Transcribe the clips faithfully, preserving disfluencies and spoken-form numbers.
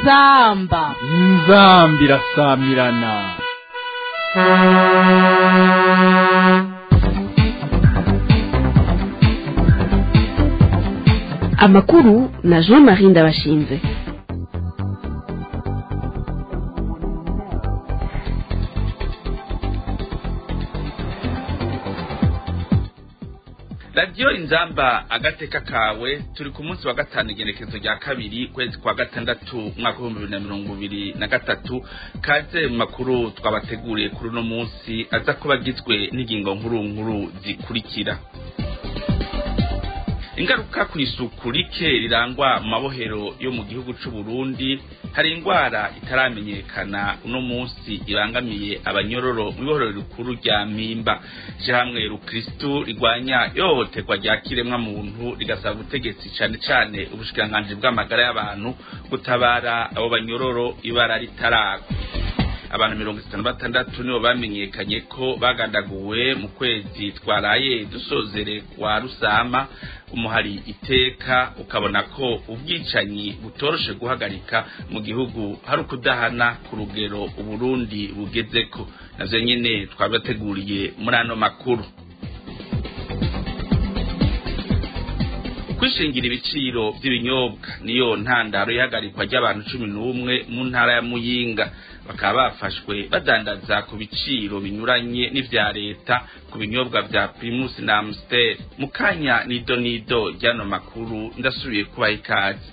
inzamba inzambi irasamirana. Amakuru na Jean-Marie Ndabashinze. Radio Inzamba agateka kawe turi ku munsi wa gatanu igenekezo rya kabiri kwezi kwa gatandatu mwaka wa bibiri na mirongo ibiri na gatatu. Kaze mu makuru twabateguriye kuri uno munsi aza kuba agizwe n'ingingo nkuru nkuru zikurikira. Ingaruka ku isuku rike rirangwa mu mabohero yo mu gihugu c'u Burundi. Hari ingwara itaramenyekana uno munsi irangamiye abanyororo mu ibohero rikuru rya Mpimba. Jamwe Rukristo rigwanya yohoterwa rya kiremwa muntu rigasaba ubutegetsi cane cane ubushikiranganji bw'amagara y'abantu gutabara abo banyororo ibara ritaragwa. Abantu mirongo itanu na batandatu nibo bamenyekanye ko bagandaguwe mu kwezi twaraye dusozere kwa Rusama. Umuhari iteka ukabona ko ubwicanyi butoroshe guhagarika mu gihugu hari ukudahana ku rugero Uburundi bugezeko. Navyo nyene twabateguriye muri ano makuru. Kwishingira ibiciro by'ibinyobwa niyo ntandaro ihagarikwa ry'abantu cumi n'umwe mu ntara ya Muyinga. Bakaba bafashwe badandaza ku biciro binyuranye n'ivya leta ku binyobwa vya Primus na Amstel. Mukanya nido nido ryano makuru ndasubiye kubaha ikaze.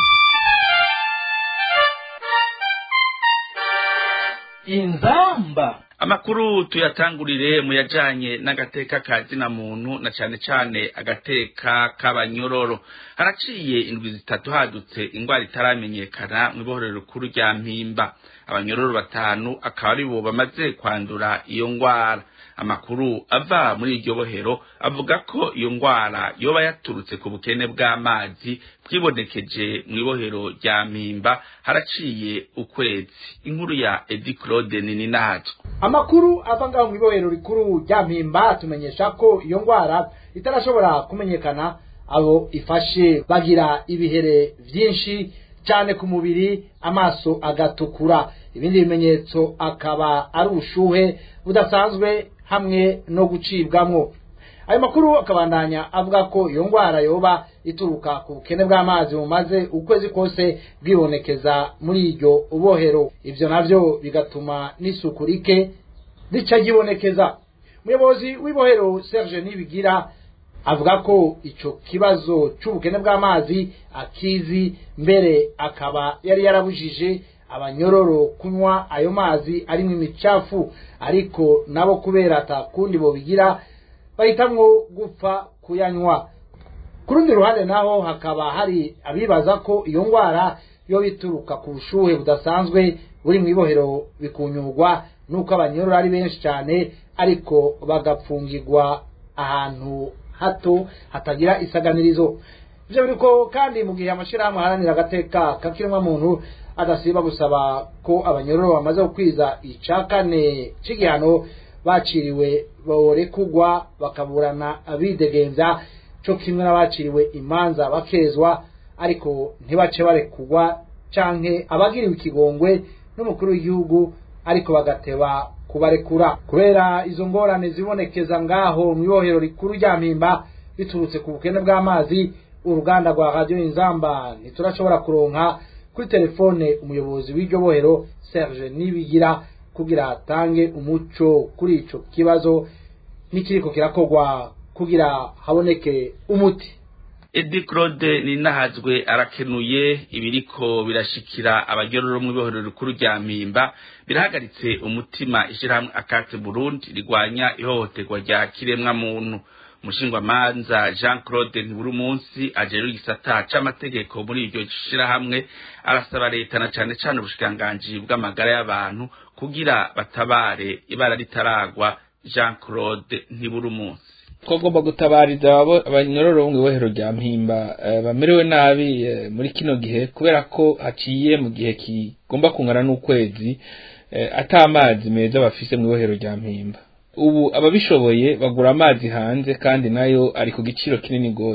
inzamba Amakuru tuyatangurire mu yajanye n'agateka kazi na muntu na cane cane agateka k'abanyororo. Haraciye indwi zitatu hadutse ingwara itaramenyekana mu ibohero rikuru rya Mpimba. Abanyororo batanu akaba ari bo bamaze kwandura iyo ngwara. Amakuru ava muri iryo bohero avuga ko iyo ngwara yoba yaturutse ku bukene bw'amazi bwibonekeje mu ibohero rya Mpimba haraciye ukwezi. Inkuru ya Edi Claude Nininahato. Amakuru ava ngaho mu ibohero rikuru rya Mpimba tumenyesha ko iyo ngwara itarashobora kumenyekana abo ifashe bagira ibihere vyinshi cyane ku mubiri, amaso agatukura. Ibindi bimenyetso akaba ari ubushuhe budasanzwe hamwe no gucibwamwo. Ayo makuru akabandanya avuga ko iyo ngwara yoba ituruka ku bukene bw'amazi bumaze ukwezi kose bwibonekeza muri iryo ubohero. Ivyo navyo bigatuma n'isuku rike rica gibonekeza. Umuyobozi w'ibohero Serge Nibigira avuga ko ico kibazo c'ubukene bw'amazi akizi, mbere akaba yari yarabujije abanyororo kunywa ayo mazi arimo imicafu, ariko nabo kubera atakundi bo bigira bahitamwo gupfa kuyanywa. Kurundi ruhande naho hakaba hari abibaza ko iyo ngwara yo bituruka ku bushuhe budasanzwe buri mu ibohero bikunyurwa nuko abanyororo ari benshi cyane ariko bagapfungirwa ahantu hato hatagira isaganirizo. Ivyo biriko kandi mu gihe amashirahamwe haranira agateka kakiremwa muntu adasiba gusaba ko abanyororo bamaze kukwiza icakane c'igihano baciriwe borekugwa bakaburana abidegemvya co kimwe n'abaciriwe imanza bakezwa ariko ntibace barekugwa canke abagiriwe ikigongwe n'umukuru w'igihugu ariko bagateba kubarekura. Kubera izo ngorane zibonekeza ngaho mu ibohero rikuru rya Mpimba biturutse ku bukene bw'amazi, uruganda rwa Radio Inzamba ntiturashobora kuronka kuri telefone umuyobozi w'iryo bohero Serge Nibigira kugira atange umuco kuri ico kibazo n'ikiriko kirakogwa kugira haboneke umuti. Edi Claude Ninahazwe arakenuye. Ibiriko birashikira abanyororo mu ibohero rikuru rya Mpimba birahagaritse umutima ishirahamwe Akate Burundi rigwanya ihohoterwa rya kiremwa muntu. Mushingwa manza Jean Claude Ntiburumunsi ajeru igisata c'amategeko muri iryo shirahamwe arasaba leta na cane cane ubushikiranganji bw'amagara y'abantu kugira batabare ibara ritaragwa. Jean Claude Ntiburumunsi ko gomba gutabariza abo abanyororo mu ibohero rya Mpimba uh, bamerewe nabi uh, muri kino gihe kubera ko haciye mu gihe kigomba kungana n'ukwezi uh, atamazi meza bafise mu ibohero rya Mpimba. Ubu ababishoboye bagura amazi hanze kandi nayo ari ku giciro kinini gose.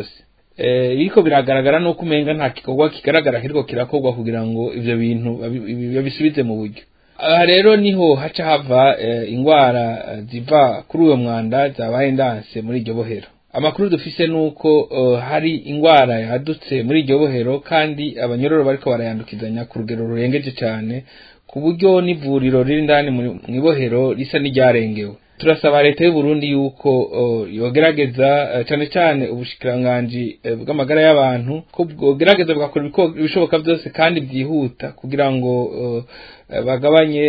eh biko biragaragara no kumenga nta kikorwa kigaragara kiriko kirakorwa kugira ngo ivyo bintu babisubize mu buryo. Aha rero niho haca hava eh, ingwara ziva kuri uwo mwanda zabaye ndanse muri iryo bohero. Amakuru dufise nuko uh, hari ingwara yadutse muri iryo bohero kandi abanyororo bariko barayandukizanya ku rugero rurengeje cyane ku buryo n'ivuriro riri ndani mu bohero risa n'iryarengewe. Turasaba leta y'u Burundi yuko uh, yogerageza uh, cyane cyane ubushikiranganje uh, bw'amagara y'abantu ko bwogerageza bugakora ibishoboka byose kandi byihuta kugira ngo uh, bagabanye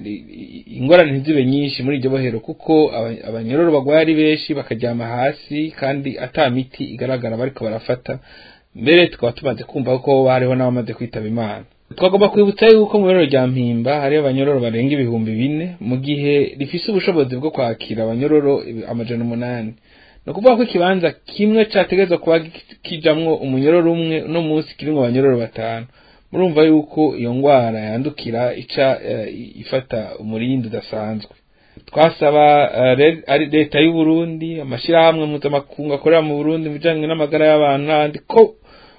uh, ingorane ntizibe nyinshi muri iryo bohero kuko abanyororo bagwaye ari benshi bakajyama hasi kandi ata miti igaragara bariko barafata. Mbere tukaba tumaze kumva ko bariho n'abamaze kwitaba Imana. Twagomba kwibutsa yuko mu bohero rya Mpimba hari abanyororo barenga ibihumbi bine mu gihe rifise ubushobozi bwo kwakira abanyororo amajana umunani. No kuvuga ko ikibanza kimwe categezwa kuba kijamwo umunyororo umwe no munsi kiringo abanyororo batanu. Murumva yuko iyo ngwara yandukira ica uh, ifata umurindi udasanzwe. Twasaba uh, ari leta y'u Burundi amashirahamwe mpuzamakungu akorera mu Burundi bijanye n'amagara y'abantu andi ko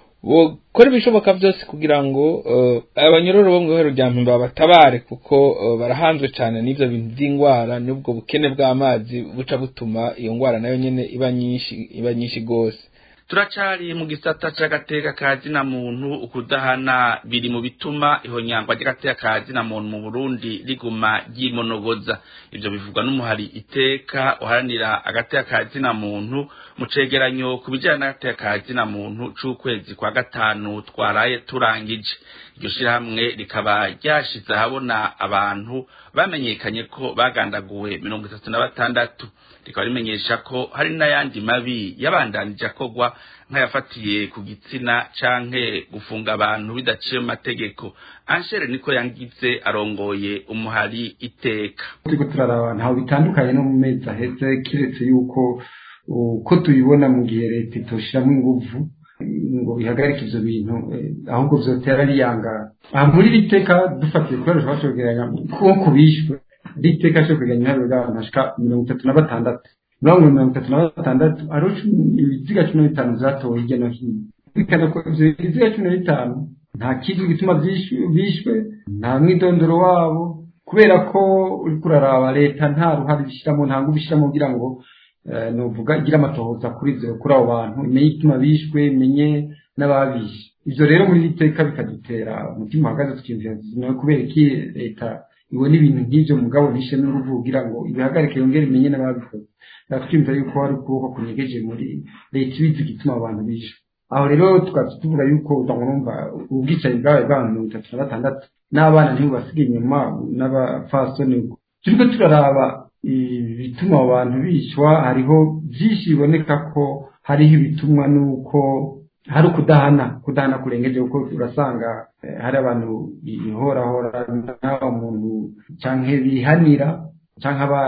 kora ibishoboka byose kugira ngo uh, abanyororo bo mu bohero rya Mpimba batabare kuko uh, barahanzwe cyane n'ivyo bintu by'ingwara n'ubwo bukene bw'amazi buca butuma iyo ngwara nayo nyene iba nyinshi iba nyinshi gose. Turacari mu gisata c'agateka kazi na muntu ukudahana biri mu bituma ihonyangwa ry'agateka kazi na muntu mu Burundi riguma ryimonogoza. Ivyo bivugwa n'umuhari iteka uharanira agateka kazi na muntu mu cegeranyo kubijana n'agateka kazi na muntu c'ukwezi kwa gatanu twaraye turangije. Iryo shirahamwe rikaba ryashize habona abantu bamenyekanye ko bagandaguwe mirongo itatu na batandatu. Rikaba rimenyesha ko hari n'ayandi mabi yabandanije akogwa nk'ayafatiye ku gitsina canke gufunga abantu bidaciye mu mategeko. Anshere niko yangize arongoye umuhari iteka. Turiko turaraba ntaho bitandukanye no mu mezi aheze kiretse yuko uko tubibona mu gihe leta itoshiramo inguvu ngo bihagarike ivyo bintu ahubwo vyotera riyanga. Aha muri riteka dufatiye kubera twashogeranya ko kubishwe riteka cyo kuganya ibiharuro by'abantu bashika mirongo itatu na batandatu mirongo itatu na batandatu arusha ibiziga cumi na bitanu zatowe hirya no hino. Bikana ko ibiziga cumi na bitanu nta kintu gituma bishwe nta mwidondoro wabo kubera ko uri kuraraba leta nta ruhari bishiramo nta ngo bishiramo kugira ngo novuga igira amatohoza kuri ivyo kuri abo bantu imenye ituma bishwe imenye n'ababishe. Ivyo rero muri riteka bikadutera umutima uhagaze tukimvira no kubera iki leta iwe n'ibintu nk'ivyo mugabo bishe n'uruvu kugira ngo ibihagarike yongere imenye n'ababikoze. Nakimvira yuko hari ukuboko kunyegeje muri leta ibizi gituma abantu bishe. Aho rero tukatuvuga yuko ndamurumva ubwicaye bwawe bwa mirongo itatu na batandatu n'abana ntibo basigaye inyuma n'abafasoni. Turiko turaraba ibituma abantu bishwa hariho byinshi biboneka ko hariho ibitumwa nuko hari kudahana kudahana kurengeje uko urasanga eh, hari abantu bihorahora n'aba muntu canke bihanira canke aba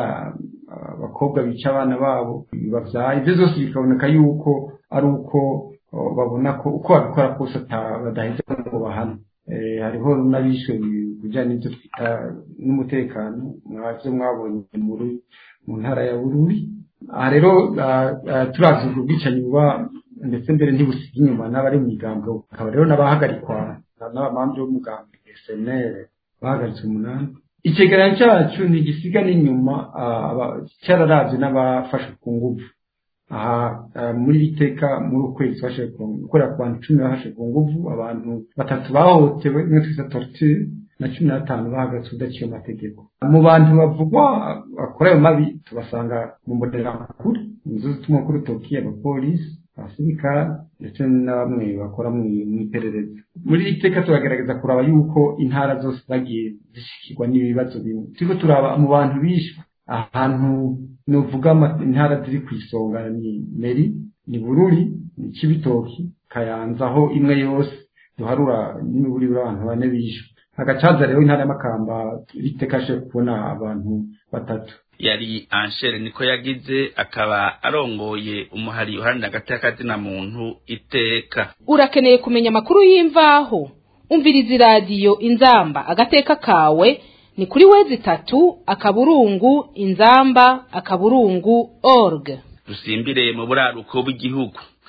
abakobwa bica abana babo bavyaye. Ibyo zose bikaboneka yuko ari uko babona ko uko abikora kose badaheze ngo bahana. Eh, hariho n'abishwe kujyana n'ibyo twita n'umutekano mwavyo mwabonye muri mu ntara ya Bururi. Aha rero turazi ubwicanyi buba ndetse mbere ntibusige inyuma n'abari mu migambwe, akaba rero n'abahagarikwa n'abamambye b'umugambwe S N L bahagaritse umunani. Icegeranyo cyacu ntigisiga n'inyuma cyararavye n'abafashe ku nguvu. Aha muri biteka muri ukwezi bashe gukora ku bantu cumi bahashe ku nguvu, abantu batatu bahotewe n'imwe twise torture na cumi na batanu bahagaritse udaciye amategeko. Mu bantu bavugwa bakora ayo mabi tubasanga mu mboneramakuru, inzu z'utumakuru toki, abapolisi, abasirikare ndetse na bamwe bakora mu iperereza. Muri iteka turagerageza kuraba yuko intara zose zagiye zishikirwa n'ibibazo bimwe. Turiko turaba mu bantu bishwe ahantu novuga intara ziri kwisonga ni Meri, ni Bururi, ni Cibitoki, Kayanza, aho imwe yose duharura n'iburi abantu bane bishwe. Hagacaza rero intara y'Amakamba ritekashe kubona abantu batatu. Yari Anshere niko yagize, akaba arongoye umuhari uharanira agateka kazina muntu iteka. Urakeneye kumenya amakuru y'imvaho? Umviriza radio Inzamba agateka kawe ni kuri wezi tatu akaburungu inzamba akaburungu org. Dusimbire mu buraruko bw'igihugu.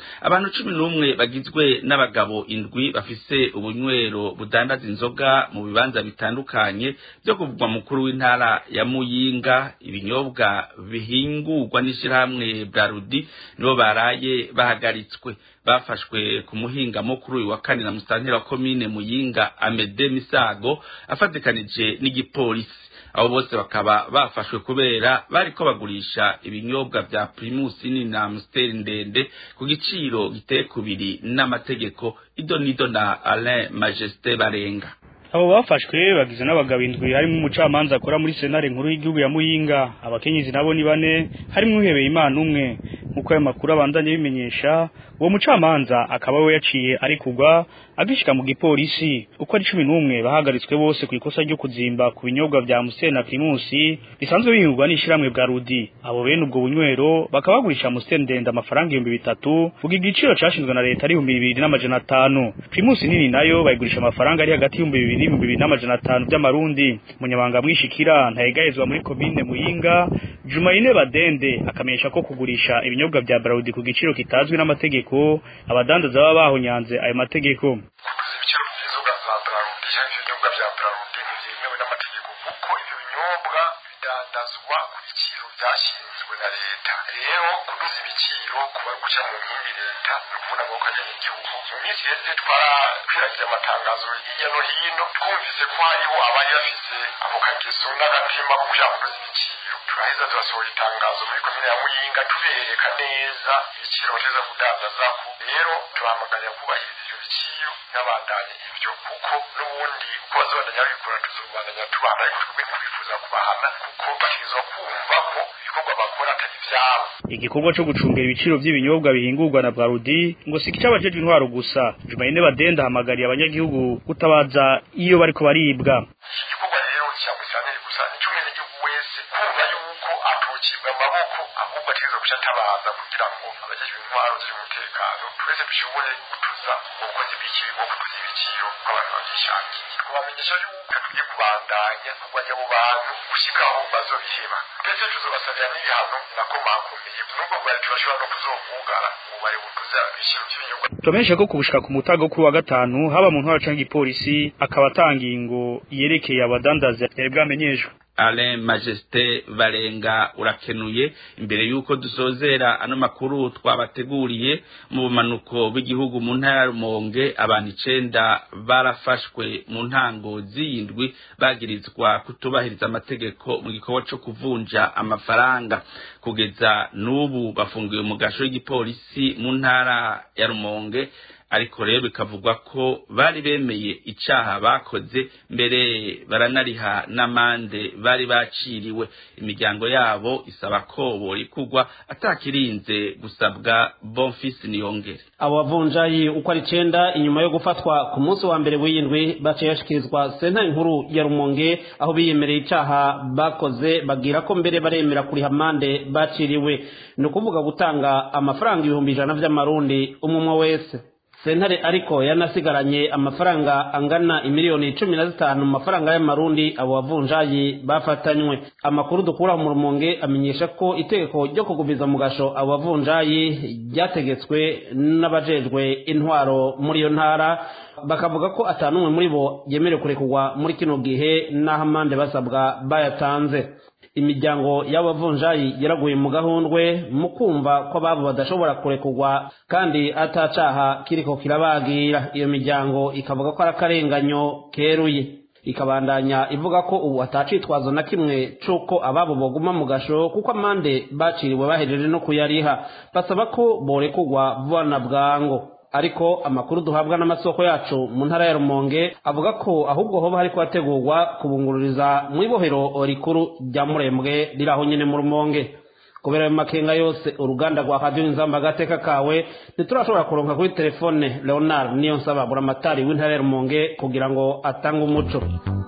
abantu cumi n'umwe bagizwe n'abagabo indwi bafise ubunywero budandaza inzoga mu bibanza bitandukanye byo kuvugwa mukuru w'intara ya Muyinga ibinyobwa bihingurwa n'ishirahamwe Brarudi nibo baraye bahagaritswe bafashwe ku muhinga mukuru uyu wa kane na musitanteri wa komine Muyinga Amede Misago afatikanije n'igipolisi abo bose bakaba bafashwe kubera bariko bagurisha ibinyobwa vya Primus nini na Amstel ndende ku giciro giteye kubiri n'amategeko idonido na Alain Majesté Barenga. Abo bafashwe bagize n'abagabo indwi harimo umucamanza akora muri senare nkuru y'igihugu ya Muyinga abakenyezi nabo ni bane harimo uhebeye Imana umwe nkuko ayo makuru abandanye bimenyesha uwo mucamanza akaba we yaciye ari kugwa agishika mu gipolisi uko ari cumi n'umwe bahagaritswe bose ku ikosa ryo kuzimba ku binyobwa vya Amstel na Primus bisanzwe bihingurwa n'ishiramwe bwa Rudi abo bene ubwo bunywero bakaba bagurisha Amstel ndende amafaranga ibihumbi bitatu vuga igiciro cashinzwe na leta ari ibihumbi bibiri n'amajana atanu Primus nini nayo bayigurisha amafaranga ari hagati y'ibihumbi bibiri n'ibihumbi bibiri n'amajana atanu by'amarundi munyabanga mwishikira ntayegayezwa muri komine Muyinga Jumaine Badende akamenyesha ko kugurisha ibinyobwa vya Brarudi ku giciro kitazwi n'amategeko abadandaza baba bahonyanze ayo mategeko ibiciro by'inzoga za Brarudi cyangwa ibinyobwa bya Brarudi ntibyemewe n'amategeko kuko ibyo binyobwa bidandazwa ku biciro byashinzwe na leta rero kuduza ibiciro kuba guca mu nkingi leta no kubona ngo kajanye igihugu mu minsi yeze twarakwiragiza amatangazo hirya no hino twumvise ko hariho abari bafise ako kageso n'agatima ko kuja kuduza ibiciro turaheza turasohora itangazo muri komine ya Muyinga tubereka neza ibiciro bateza kudandaza rero turahamagarira kubahiriza ibyo biciro n'abandanye ibyo kuko n'ubundi uko bazobandanya bikora tuzobandanya tubana ariko twebwe ntitwifuza kubahana kuko bashirizwa kumva ko ibikorwa bakora atari ivyabo igikorwa cyo gucungera ibiciro by'ibinyobwa bihingurwa na Brarudi ngo si cy'abajejwe intwaro gusa Jumaine Badenda hamagariye abanyagihugu gutabaza iyo bariko baribwa igikorwa rero cyamusanire gusa nicumene igihugu wese kumva yuko atocibwa amaboko ahubwo ateza gushatabaza kugira ngo abajejwe intwaro z'umutekano twese dushobore gutuza ubukozi bw'ikigo kutuza ibiciro kw'abantu bagishakiye kubamenyesha yuko tugiye kubandanya kurwanya abo bantu gushikaho bazobiheba ndetse tuzobasabira n'ibihano nakomakomeye nubwo bwari turashobora no kuzovugara ngo bari butuze ibiciro by'ibinyobwa tumenyesha ko kubushika ku mutago kuri wa gatanu haba mu ntwaro canke igipolisi akaba atangiye ngo yerekeye abadandaza yari bwamenyeshwe Alain Majesté Barenga urakenuye imbere yuko dusozera ano makuru twabateguriye mu bumanuko bw'igihugu mu ntara ya Rumonge abantu icenda barafashwe mu ntango z'indwi bagirizwa kutubahiriza amategeko mu gikorwa cyo kuvunja amafaranga kugeza n'ubu bafungiwe mu gasho y'igipolisi mu ntara ya Rumonge ariko rero bikavugwa ko bari bemeye icaha bakoze mbere baranariha n'amande bari baciriwe imiryango yabo isaba ko borikugwa atakirinze gusabwa Bonfils Niyongere abo bavunjayi uko ari cenda inyuma yo gufatwa ku munsi wa mbere w'indwi baciye yashikirizwa sentare nkuru ya Rumonge aho biyemereye icaha bakoze bagira ko mbere baremera kuri amande baciriwe no kuvuga gutanga amafaranga ibihumbi ijana vy'amarundi umwe wese sentare ariko yanasigaranye amafaranga angana imiliyoni cumi na zitanu mu mafaranga y'amarundi abo bavunjayi bafatanywe amakuru dukura mu Rumonge amenyesha ko itegeko ryo kugubiza mu gasho abo bavunjayi ryategetswe n'abajejwe intwaro muri iyo ntara bakavuga ko atanumwe muri bo yemerewe kurekurwa muri kino gihe n'aho amande basabwa bayatanze imiryango y'abavunjayi yaraguye mu gahundwe mu kumva ko ababo badashobora kurekurwa kandi atacaha kiriko kirabagira iyo miryango ikavuga ko ari akarenganyo keruye ikabandanya ivuga ko ubu atacitwazo na kimwe cuko ababo boguma mu gasho kuko amande baciriwe bahejeje no kuyariha basaba ko borekurwa vuba na bwango ariko amakuru duhabwa n'amasoko yacu mu ntara ya Rumonge avuga ko ahubwo hoba hariko hategurwa kubungururiza mu ibohero rikuru rya Murembwe riraho nyene mu Rumonge kubera makenga yose uruganda rwa Radio Inzamba agateka kawe ntiturashobora kuronka kuri telefone Leonard niyo nsaba buramatari w'intara ya Rumonge kugira ngo atange umuco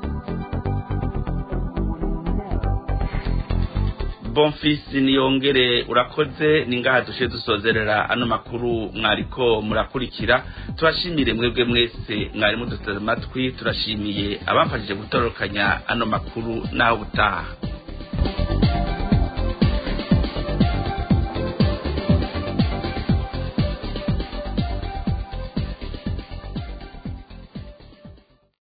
Bonfils Niyongere urakoze ningaha dushe dusozerera ano makuru mwariko murakurikira turashimire mwebwe mwese mwari muduteze amatwi turashimiye abamfashije gutorokanya ano makuru naho butaha